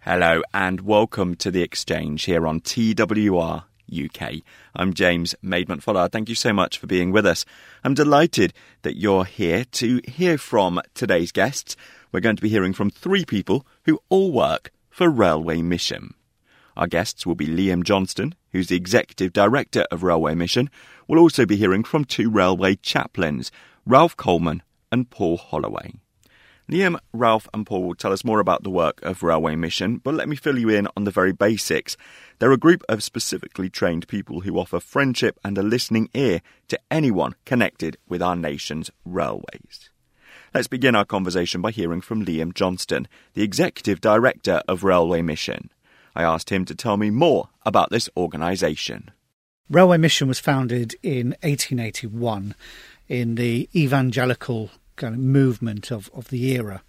Hello and welcome to The Exchange here on TWR UK. I'm James Maidment-Fuller. Thank you so much for being with us. I'm delighted that you're here to hear from today's guests. We're going to be hearing from three people who all work for Railway Mission. Our guests will be Liam Johnston, who's the Executive Director of Railway Mission. We'll also be hearing from two railway chaplains, Ralph Coleman and Paul Holloway. Liam, Ralph and Paul will tell us more about the work of Railway Mission, but let me fill you in on the very basics. They're a group of specifically trained people who offer friendship and a listening ear to anyone connected with our nation's railways. Let's begin our conversation by hearing from Liam Johnston, the Executive Director of Railway Mission. I asked him to tell me more about this organisation. Railway Mission was founded in 1881 in the evangelical kind of movement of the era.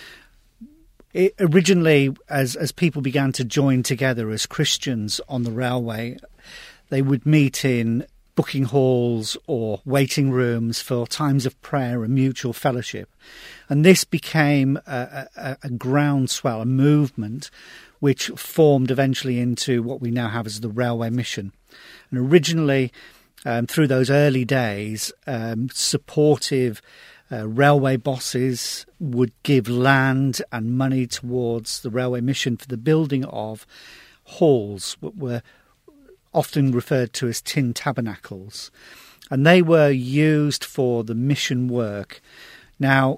It originally, as people began to join together as Christians on the railway, they would meet in booking halls or waiting rooms for times of prayer and mutual fellowship. And this became a groundswell, a movement, which formed eventually into what we now have as the Railway Mission. And originally, through those early days, supportive railway bosses would give land and money towards the Railway Mission for the building of halls, what were often referred to as tin tabernacles. And they were used for the mission work. Now,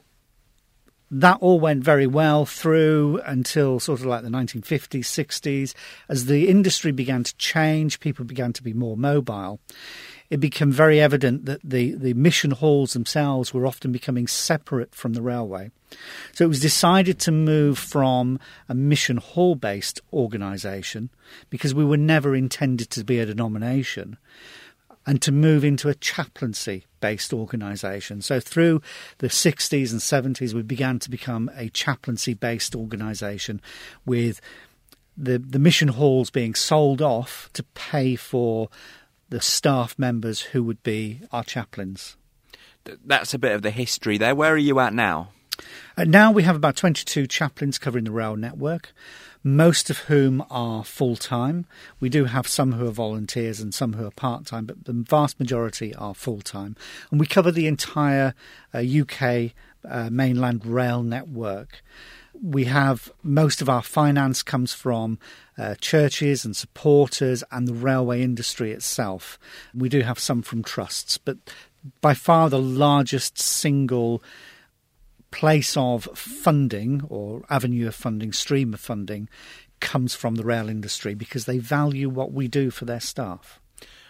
that all went very well through until sort of like the 1950s, 60s. As the industry began to change, people began to be more mobile. It became very evident that the mission halls themselves were often becoming separate from the railway. So it was decided to move from a mission hall-based organisation, because we were never intended to be a denomination, and to move into a chaplaincy-based organisation. So through the 60s and 70s, we began to become a chaplaincy-based organisation, with the mission halls being sold off to pay for the staff members who would be our chaplains. That's a bit of the history there. Where are you at now? Now we have about 22 chaplains covering the rail network, most of whom are full-time. We do have some who are volunteers and some who are part-time, but the vast majority are full-time. And we cover the entire UK mainland rail network. We have most of our finance comes from churches and supporters and the railway industry itself. We do have some from trusts, but by far the largest single place of funding or avenue of funding, stream of funding, comes from the rail industry, because they value what we do for their staff.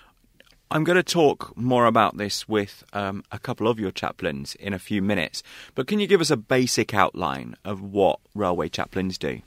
I'm going to talk more about this with a couple of your chaplains in a few minutes, but can you give us a basic outline of what railway chaplains do?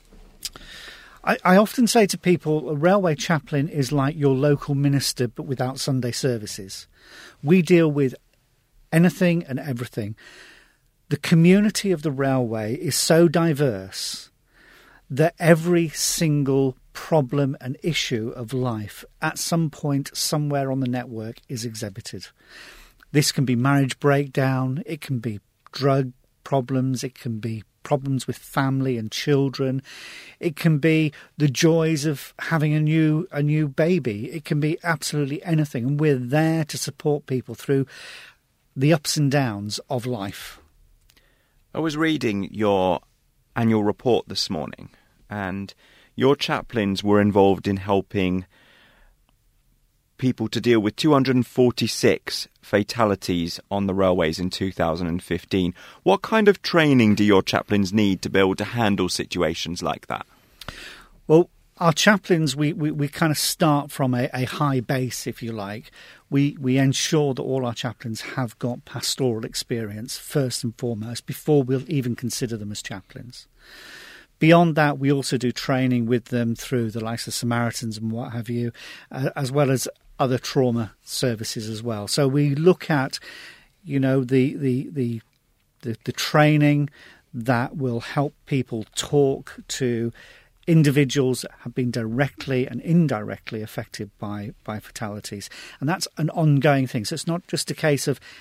I often say to people, a railway chaplain is like your local minister but without Sunday services. We deal with anything and everything. The community of the railway is so diverse that every single problem and issue of life at some point somewhere on the network is exhibited. This can be marriage breakdown, it can be drug problems, it can be problems with family and children, it can be the joys of having a new baby, it can be absolutely anything, and we're there to support people through the ups and downs of life. I was reading your annual report this morning, and your chaplains were involved in helping people to deal with 246 fatalities on the railways in 2015. What kind of training do your chaplains need to be able to handle situations like that? Well, our chaplains, we kind of start from a high base, if you like. We ensure that all our chaplains have got pastoral experience, first and foremost, before we'll even consider them as chaplains. Beyond that, we also do training with them through the likes of Samaritans and what have you, as well as other trauma services as well. So we look at, the training that will help people talk to individuals that have been directly and indirectly affected by fatalities. And that's an ongoing thing. So it's not just a case of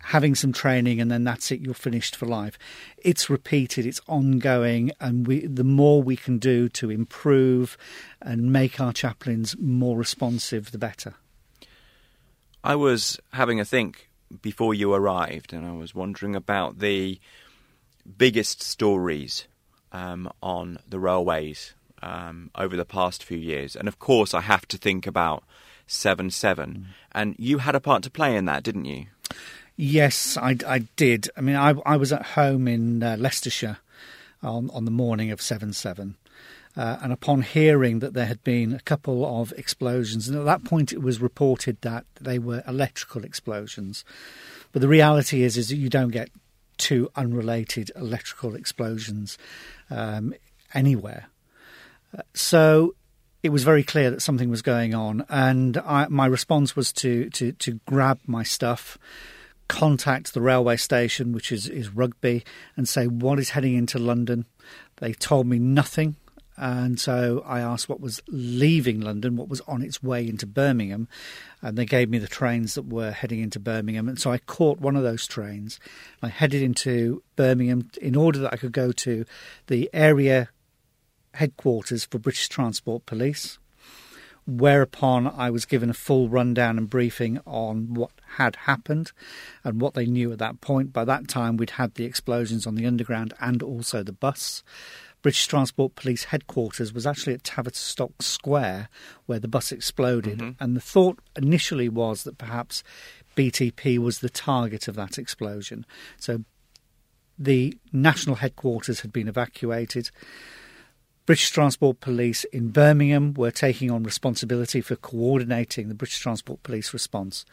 having some training and then that's it, you're finished for life. It's repeated, it's ongoing, and the more we can do to improve and make our chaplains more responsive, the better. I was having a think before you arrived, and I was wondering about the biggest stories on the railways over the past few years. And of course, I have to think about 7/7. And you had a part to play in that, didn't you? Yes, I did. I mean, I was at home in Leicestershire on the morning of 7/7. And upon hearing that there had been a couple of explosions, and at that point it was reported that they were electrical explosions. But the reality is that you don't get two unrelated electrical explosions anywhere. So it was very clear that something was going on, and my response was to grab my stuff, contact the railway station, which is Rugby, and say, what is heading into London? They told me nothing. And so I asked what was leaving London, what was on its way into Birmingham, and they gave me the trains that were heading into Birmingham. And so I caught one of those trains. I headed into Birmingham in order that I could go to the area headquarters for British Transport Police, whereupon I was given a full rundown and briefing on what had happened and what they knew at that point. By that time, we'd had the explosions on the Underground and also the bus. British Transport Police headquarters was actually at Tavistock Square where the bus exploded. Mm-hmm. And the thought initially was that perhaps BTP was the target of that explosion. So the national headquarters had been evacuated. British Transport Police in Birmingham were taking on responsibility for coordinating the British Transport Police response.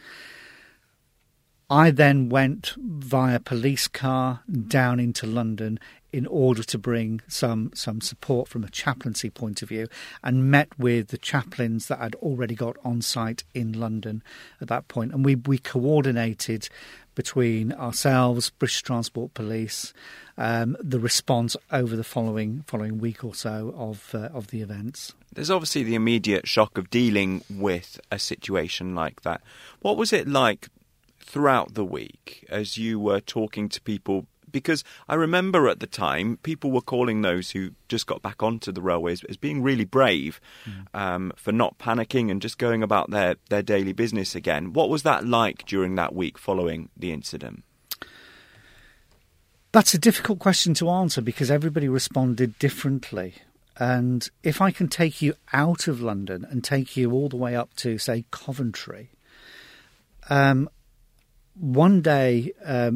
I then went via police car down into London in order to bring some support from a chaplaincy point of view, and met with the chaplains that I'd already got on site in London at that point. And we coordinated between ourselves, British Transport Police, the response over the following week or so of the events. There's obviously the immediate shock of dealing with a situation like that. What was it like throughout the week as you were talking to people? Because I remember at the time, people were calling those who just got back onto the railways as being really brave for not panicking and just going about their daily business again. What was that like during that week following the incident? That's a difficult question to answer because everybody responded differently. And if I can take you out of London and take you all the way up to, say, Coventry, one day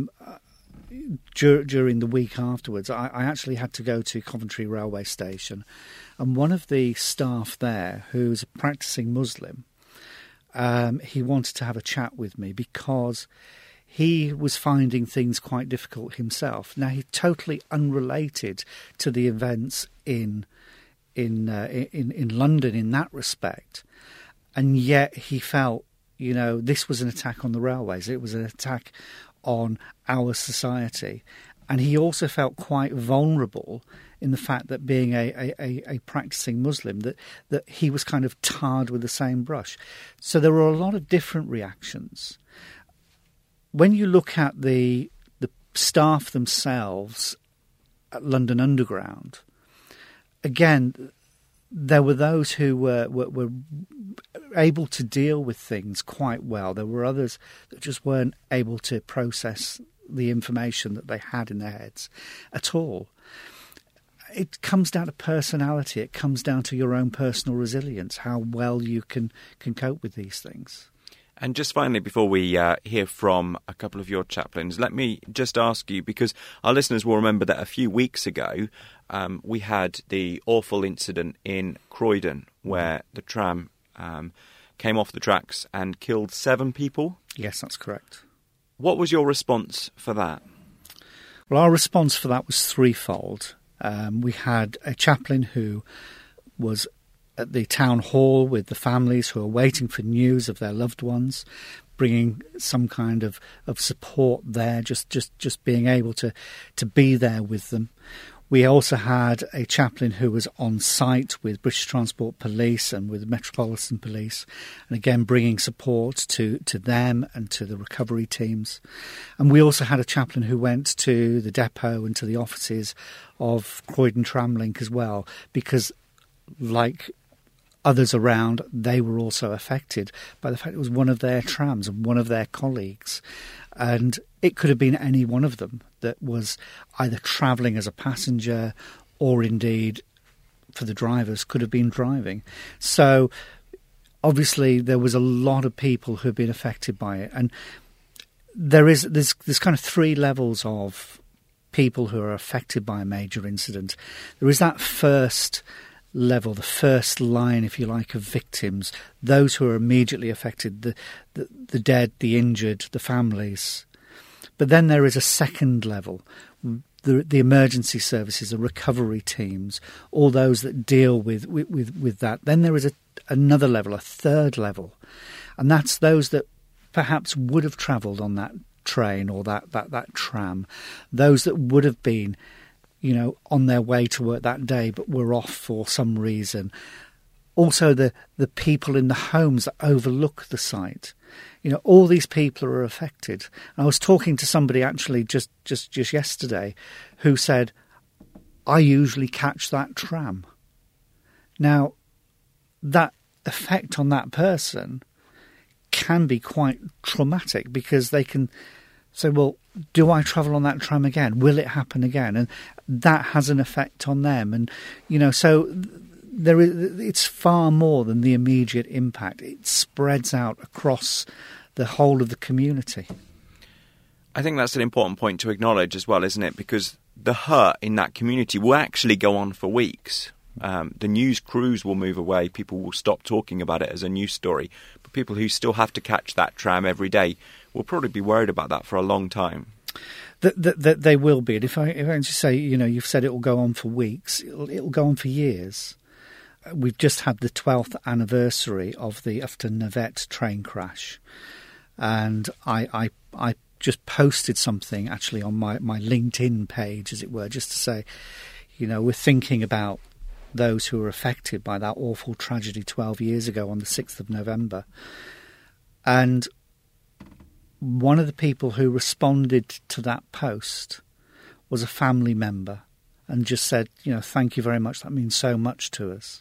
during the week afterwards, I actually had to go to Coventry railway station, and one of the staff there, who's a practicing Muslim, he wanted to have a chat with me because he was finding things quite difficult himself. Now, he's totally unrelated to the events in London in that respect, and yet he felt, this was an attack on the railways. It was an attack on our society. And he also felt quite vulnerable in the fact that being a practicing Muslim, that he was kind of tarred with the same brush. So there were a lot of different reactions. When you look at the staff themselves at London Underground, again, there were those who were able to deal with things quite well. There were others that just weren't able to process the information that they had in their heads at all. It comes down to personality. It comes down to your own personal resilience, how well you can cope with these things. And just finally, before we hear from a couple of your chaplains, let me just ask you, because our listeners will remember that a few weeks ago we had the awful incident in Croydon where the tram came off the tracks and killed 7 people. Yes, that's correct. What was your response for that? Well, our response for that was threefold. We had a chaplain who was at the town hall with the families who are waiting for news of their loved ones, bringing some kind of support there, just being able to be there with them. We also had a chaplain who was on site with British Transport Police and with Metropolitan Police, and again bringing support to them and to the recovery teams. And we also had a chaplain who went to the depot and to the offices of Croydon Tramlink as well, because like others around, they were also affected by the fact it was one of their trams and one of their colleagues. And it could have been any one of them that was either travelling as a passenger or indeed, for the drivers, could have been driving. So obviously there was a lot of people who have been affected by it. And there's kind of three levels of people who are affected by a major incident. There is that first level, the first line, if you like, of victims, those who are immediately affected, the dead, the injured, the families. But then there is a second level, the emergency services, the recovery teams, all those that deal with that. Then there is another level, a third level, and that's those that perhaps would have travelled on that train or that tram, those that would have been, on their way to work that day but were off for some reason. Also the people in the homes that overlook the site. All these people are affected. And I was talking to somebody actually just yesterday who said, I usually catch that tram. Now, that effect on that person can be quite traumatic, because they can say, well, do I travel on that tram again? Will it happen again? And that has an effect on them. And, so it's far more than the immediate impact. It spreads out across the whole of the community. I think that's an important point to acknowledge as well, isn't it? Because the hurt in that community will actually go on for weeks. The news crews will move away. People will stop talking about it as a news story. But people who still have to catch that tram every day will probably be worried about that for a long time. That they will be. And if I just say, you've said it will go on for weeks, it'll go on for years. We've just had the 12th anniversary of the Ufton Navette train crash. And I just posted something actually on my LinkedIn page, as it were, just to say, we're thinking about those who were affected by that awful tragedy 12 years ago on the 6th of November. And one of the people who responded to that post was a family member and just said, thank you very much, that means so much to us.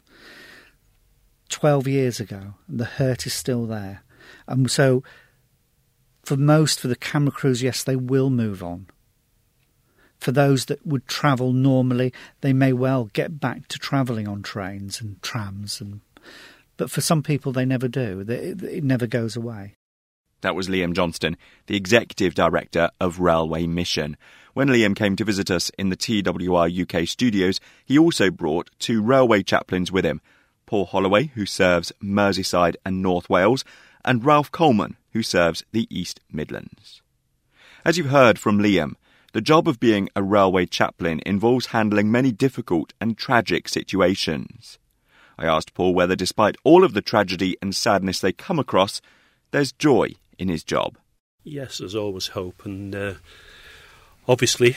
12 years ago, and the hurt is still there. And so for the camera crews, yes, they will move on. For those that would travel normally, they may well get back to travelling on trains and trams. But for some people, they never do. It never goes away. That was Liam Johnston, the Executive Director of Railway Mission. When Liam came to visit us in the TWR UK studios, he also brought two railway chaplains with him, Paul Holloway, who serves Merseyside and North Wales, and Ralph Coleman, who serves the East Midlands. As you've heard from Liam, the job of being a railway chaplain involves handling many difficult and tragic situations. I asked Paul whether, despite all of the tragedy and sadness they come across, there's joy in his job. Yes, there's always hope, and obviously,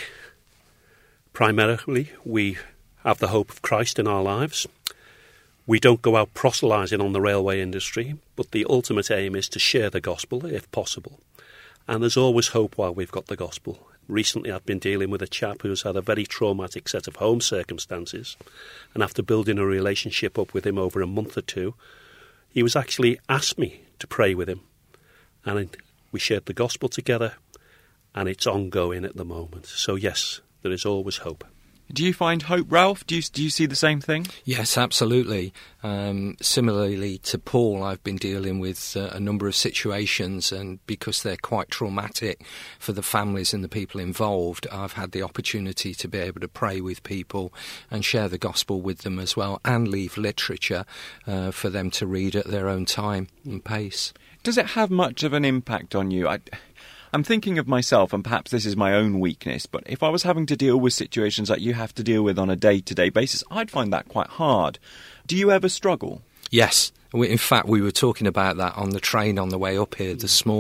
primarily, we have the hope of Christ in our lives. We don't go out proselytising on the railway industry, but the ultimate aim is to share the gospel, if possible. And there's always hope while we've got the gospel. Recently, I've been dealing with a chap who's had a very traumatic set of home circumstances, and after building a relationship up with him over a month or two, he was actually asked me to pray with him. And we shared the gospel together, and it's ongoing at the moment. So yes, there is always hope. Do you find hope, Ralph? Do you see the same thing? Yes, absolutely. Similarly to Paul, I've been dealing with a number of situations, and because they're quite traumatic for the families and the people involved, I've had the opportunity to be able to pray with people and share the gospel with them as well, and leave literature for them to read at their own time and pace. Does it have much of an impact on you? I'm thinking of myself, and perhaps this is my own weakness, but if I was having to deal with situations that you have to deal with on a day-to-day basis, I'd find that quite hard. Do you ever struggle? Yes. In fact, we were talking about that on the train on the way up here this morning.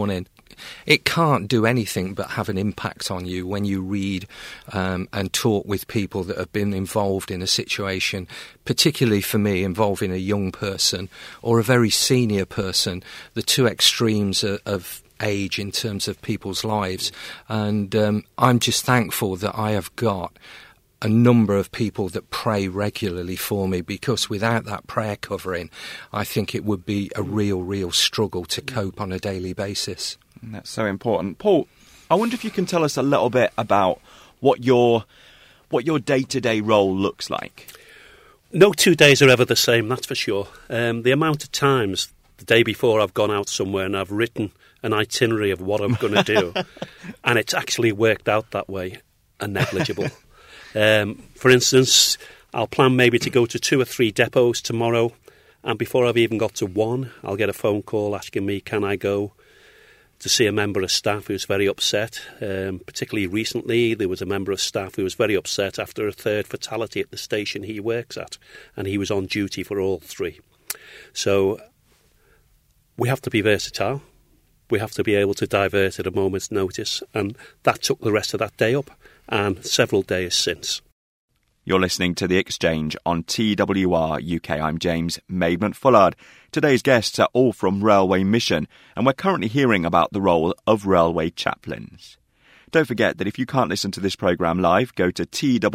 it can't do anything but have an impact on you when you read and talk with people that have been involved in a situation, particularly for me, involving a young person or a very senior person, the two extremes of age in terms of people's lives. And I'm just thankful that I have got a number of people that pray regularly for me, because without that prayer covering, I think it would be a real struggle to cope on a daily basis. That's so important. Paul, I wonder if you can tell us a little bit about what your day-to-day role looks like. No 2 days are ever the same, that's for sure. The amount of times the day before I've gone out somewhere and I've written an itinerary of what I'm going to do, and it's actually worked out that way, are negligible. For instance, I'll plan maybe to go to 2 or 3 depots tomorrow, and before I've even got to one, I'll get a phone call asking me, can I go to see a member of staff who's very upset. Particularly recently, there was a member of staff who was very upset after a third fatality at the station he works at, and he was on duty for all 3. So we have to be versatile. We have to be able to divert at a moment's notice, and that took the rest of that day up, and several days since. You're listening to The Exchange on TWR UK. I'm James Maidment-Fullard. Today's guests are all from Railway Mission, and we're currently hearing about the role of railway chaplains. Don't forget that if you can't listen to this programme live, go to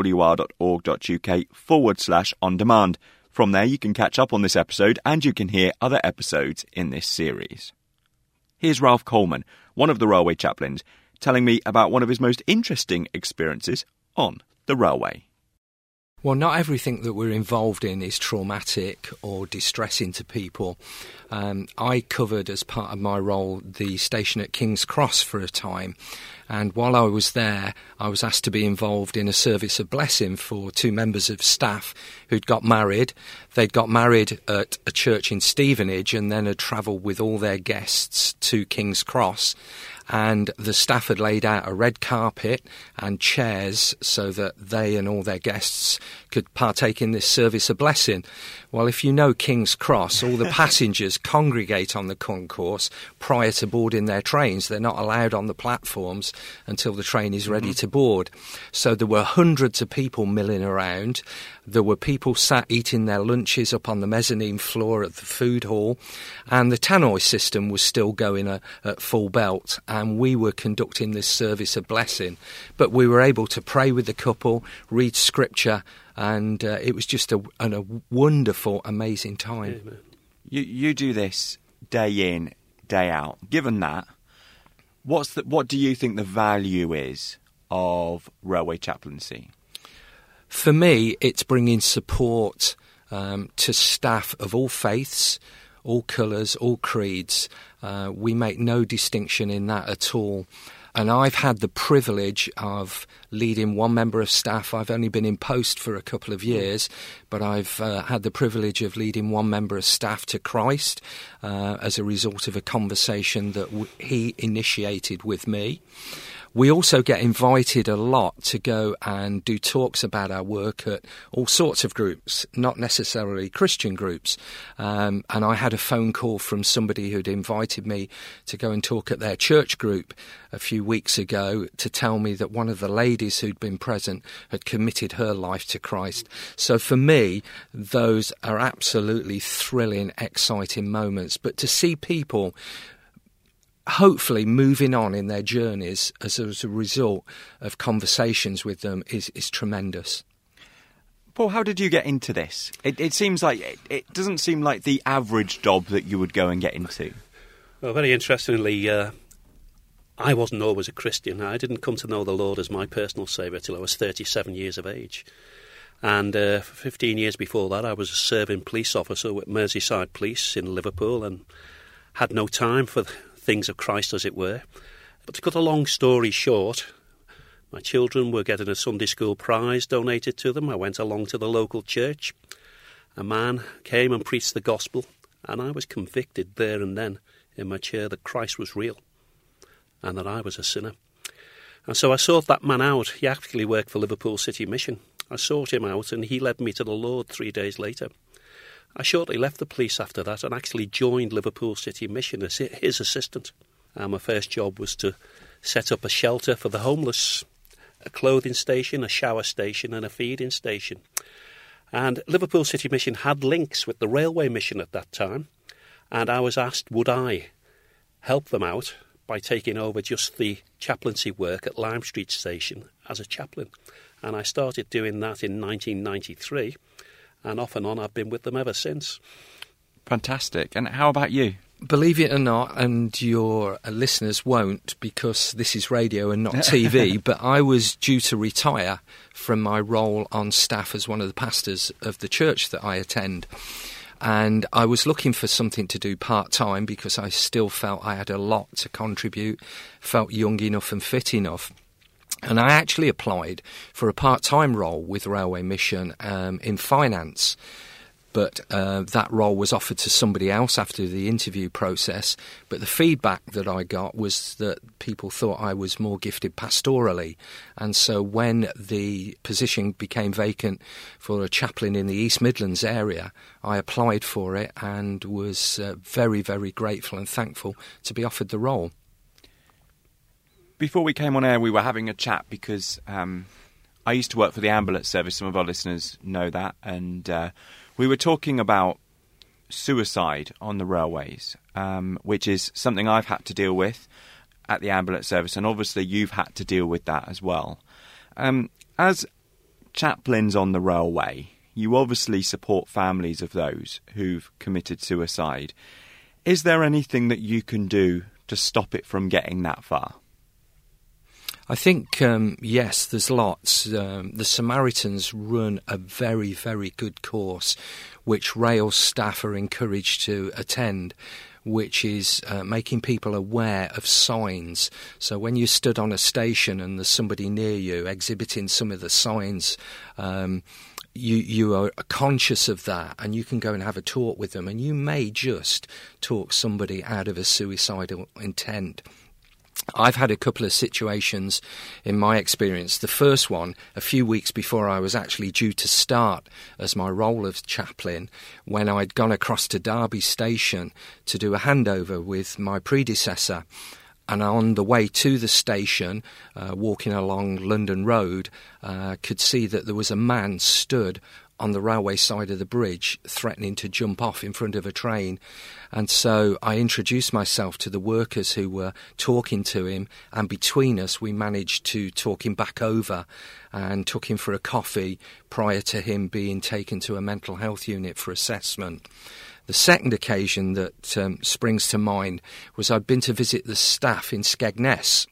twr.org.uk/on-demand. From there you can catch up on this episode, and you can hear other episodes in this series. Here's Ralph Coleman, one of the railway chaplains, telling me about one of his most interesting experiences on the railway. Well, not everything that we're involved in is traumatic or distressing to people. I covered, as part of my role, the station at King's Cross for a time. And while I was there, I was asked to be involved in a service of blessing for 2 members of staff who'd got married. They'd got married at a church in Stevenage and then had travelled with all their guests to King's Cross. And the staff had laid out a red carpet and chairs so that they and all their guests could partake in this service of blessing. Well, if you know King's Cross, all the passengers congregate on the concourse prior to boarding their trains. They're not allowed on the platforms until the train is ready to board. So there were hundreds of people milling around. There were people sat eating their lunches up on the mezzanine floor at the food hall, and the tannoy system was still going at full belt, and we were conducting this service of blessing. But we were able to pray with the couple, read scripture, and it was just a wonderful, amazing time. Amen. You do this day in, day out. Given that, what do you think the value is of railway chaplaincy? For me, it's bringing support to staff of all faiths, all colours, all creeds. We make no distinction in that at all. And I've had the privilege of leading one member of staff. I've only been in post for a couple of years, but I've had the privilege of leading one member of staff to Christ as a result of a conversation that he initiated with me. We also get invited a lot to go and do talks about our work at all sorts of groups, not necessarily Christian groups. And I had a phone call from somebody who'd invited me to go and talk at their church group a few weeks ago to tell me that one of the ladies who'd been present had committed her life to Christ. So for me, those are absolutely thrilling, exciting moments. But to see people hopefully moving on in their journeys as a result of conversations with them is tremendous. Paul, how did you get into this? It seems like it doesn't seem like the average job that you would go and get into. Well, very interestingly, I wasn't always a Christian. I didn't come to know the Lord as my personal saviour till I was 37 years of age. And for 15 years before that, I was a serving police officer with Merseyside Police in Liverpool and had no time for things of Christ, as it were. But to cut a long story short, my children were getting a Sunday school prize donated to them. I went along to the local church. A man came and preached the gospel, and I was convicted there and then in my chair that Christ was real and that I was a sinner. And so I sought that man out. He actually worked for Liverpool City Mission. I sought him out, and he led me to the Lord 3 days later. I shortly left the police after that and actually joined Liverpool City Mission as his assistant. And my first job was to set up a shelter for the homeless, a clothing station, a shower station and a feeding station. And Liverpool City Mission had links with the railway mission at that time, and I was asked would I help them out by taking over just the chaplaincy work at Lime Street Station as a chaplain. And I started doing that in 1993, and off and on I've been with them ever since. Fantastic. And how about you? Believe it or not, and your listeners won't because this is radio and not TV, but I was due to retire from my role on staff as one of the pastors of the church that I attend. And I was looking for something to do part-time because I still felt I had a lot to contribute, felt young enough and fit enough. And I actually applied for a part-time role with Railway Mission in finance. But that role was offered to somebody else after the interview process. But the feedback that I got was that people thought I was more gifted pastorally. And so when the position became vacant for a chaplain in the East Midlands area, I applied for it and was very, very grateful and thankful to be offered the role. Before we came on air, we were having a chat because I used to work for the ambulance service. Some of our listeners know that. And we were talking about suicide on the railways, which is something I've had to deal with at the ambulance service, and obviously you've had to deal with that as well. As chaplains on the railway, you obviously support families of those who've committed suicide. Is there anything that you can do to stop it from getting that far? I think, yes, there's lots. The Samaritans run a very, very good course, which rail staff are encouraged to attend, which is making people aware of signs. So when you stood on a station and there's somebody near you exhibiting some of the signs, you are conscious of that, and you can go and have a talk with them, and you may just talk somebody out of a suicidal intent. I've had a couple of situations in my experience. The first one, a few weeks before I was actually due to start as my role of chaplain, when I'd gone across to Derby Station to do a handover with my predecessor. And on the way to the station, walking along London Road, could see that there was a man stood on the railway side of the bridge threatening to jump off in front of a train. And so I introduced myself to the workers who were talking to him, and between us we managed to talk him back over and took him for a coffee prior to him being taken to a mental health unit for assessment. The second occasion that springs to mind was I'd been to visit the staff in Skegness,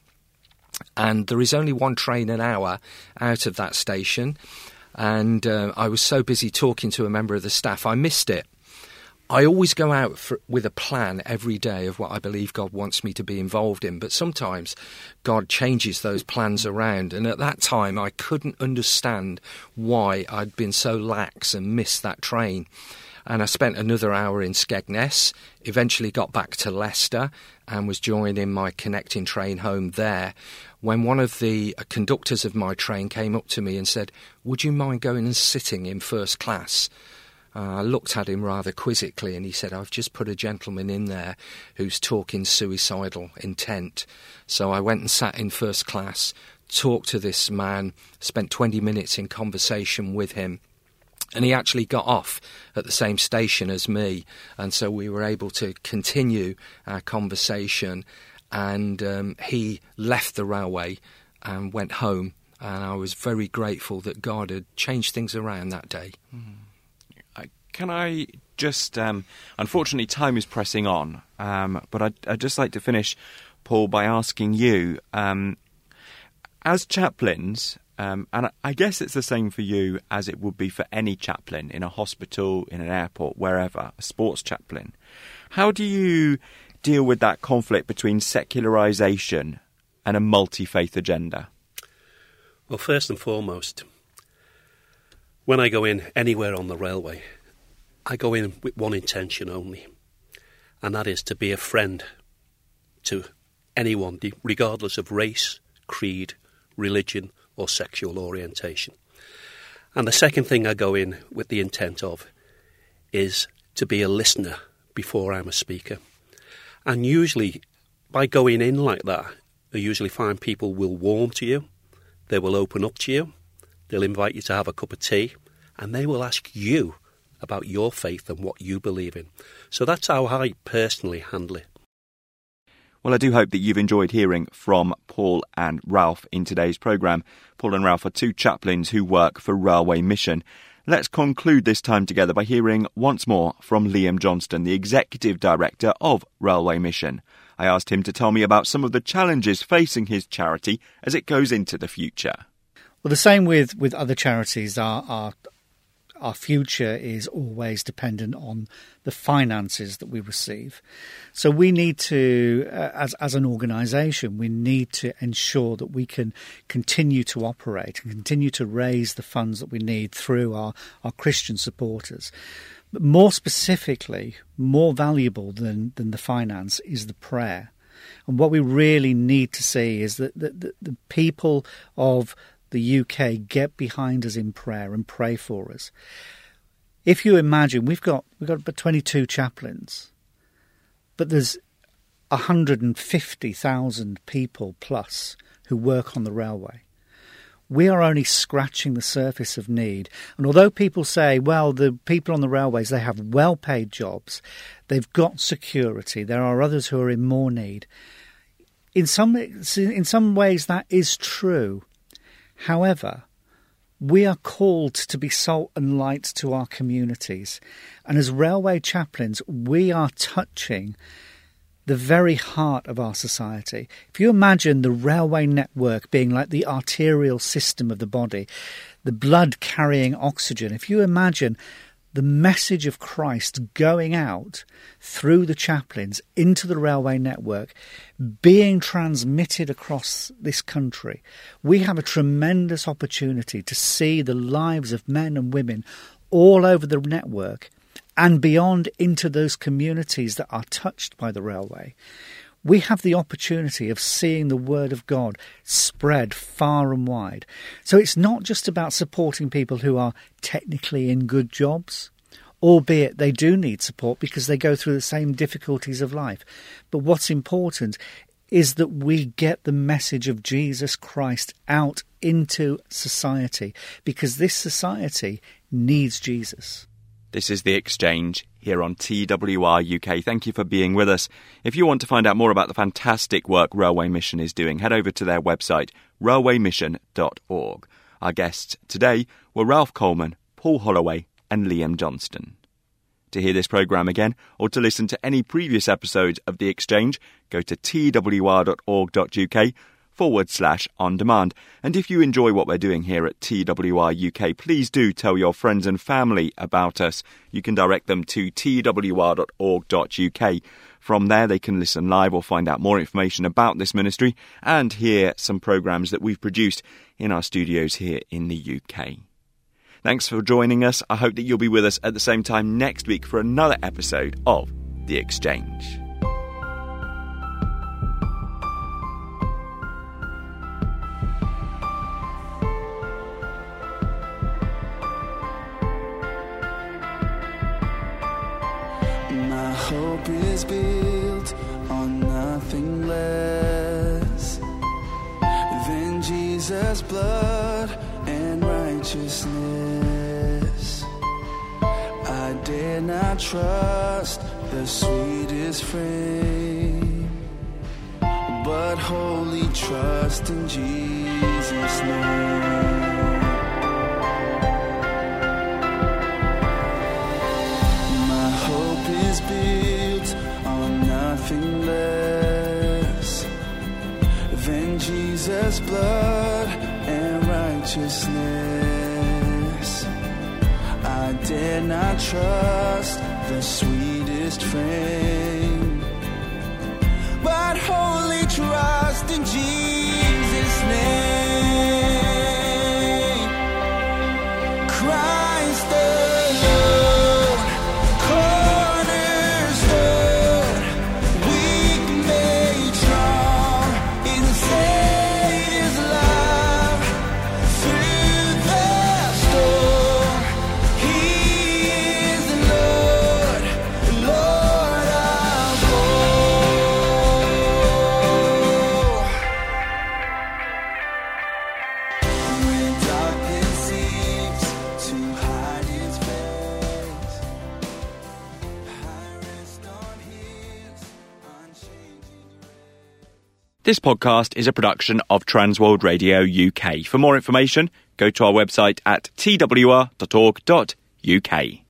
and there is only one train an hour out of that station. And I was so busy talking to a member of the staff, I missed it. I always go out with a plan every day of what I believe God wants me to be involved in, but sometimes God changes those plans around. And at that time, I couldn't understand why I'd been so lax and missed that train. And I spent another hour in Skegness, eventually got back to Leicester and was joining my connecting train home there, when one of the conductors of my train came up to me and said, "Would you mind going and sitting in first class?" I looked at him rather quizzically, and he said, "I've just put a gentleman in there who's talking suicidal intent." So I went and sat in first class, talked to this man, spent 20 minutes in conversation with him. And he actually got off at the same station as me, and so we were able to continue our conversation. And he left the railway and went home, and I was very grateful that God had changed things around that day. Can I just, unfortunately time is pressing on, but I'd just like to finish, Paul, by asking you, as chaplains, and I guess it's the same for you as it would be for any chaplain in a hospital, in an airport, wherever, a sports chaplain. How do you deal with that conflict between secularisation and a multi-faith agenda? Well, first and foremost, when I go in anywhere on the railway, I go in with one intention only, and that is to be a friend to anyone, regardless of race, creed, religion, or sexual orientation. And the second thing I go in with the intent of is to be a listener before I'm a speaker. And usually by going in like that, I usually find people will warm to you, they will open up to you, they'll invite you to have a cup of tea, and they will ask you about your faith and what you believe in. So that's how I personally handle it. Well, I do hope that you've enjoyed hearing from Paul and Ralph in today's programme. Paul and Ralph are two chaplains who work for Railway Mission. Let's conclude this time together by hearing once more from Liam Johnston, the Executive Director of Railway Mission. I asked him to tell me about some of the challenges facing his charity as it goes into the future. Well, the same with other charities. Our future is always dependent on the finances that we receive. So we need to, as an organisation, we need to ensure that we can continue to operate and continue to raise the funds that we need through our Christian supporters. But more specifically, more valuable than the finance is the prayer. And what we really need to see is that the people of the UK get behind us in prayer and pray for us. If you imagine, we've got about 22 chaplains, but there's 150,000 people plus who work on the railway. We are only scratching the surface of need. And although people say, well, the people on the railways, they have well-paid jobs, they've got security, there are others who are in more need. In some ways that is true. However, we are called to be salt and light to our communities. And as railway chaplains, we are touching the very heart of our society. If you imagine the railway network being like the arterial system of the body, the blood carrying oxygen, if you imagine the message of Christ going out through the chaplains into the railway network, being transmitted across this country, we have a tremendous opportunity to see the lives of men and women all over the network and beyond into those communities that are touched by the railway. We have the opportunity of seeing the word of God spread far and wide. So it's not just about supporting people who are technically in good jobs, albeit they do need support because they go through the same difficulties of life. But what's important is that we get the message of Jesus Christ out into society, because this society needs Jesus. This is The Exchange here on TWR UK. Thank you for being with us. If you want to find out more about the fantastic work Railway Mission is doing, head over to their website, railwaymission.org. Our guests today were Ralph Coleman, Paul Holloway and Liam Johnston. To hear this programme again or to listen to any previous episodes of The Exchange, go to twr.org.uk/on demand. And if you enjoy what we're doing here at TWR UK, please do tell your friends and family about us. You can direct them to twr.org.uk. From there, they can listen live or find out more information about this ministry and hear some programmes that we've produced in our studios here in the UK. Thanks for joining us. I hope that you'll be with us at the same time next week for another episode of The Exchange. My hope is built on nothing less than Jesus' blood and righteousness. I dare not trust the sweetest frame, but wholly trust in Jesus' name. My hope is built on nothing less than Jesus' blood and righteousness. I dare not trust the sweetest frame, but wholly trust in Jesus' name. Christ alone, cornerstone, weak made strong in the Savior's love. Through the storm, He is the Lord, Lord of all. This podcast is a production of Transworld Radio UK. For more information, go to our website at twr.org.uk.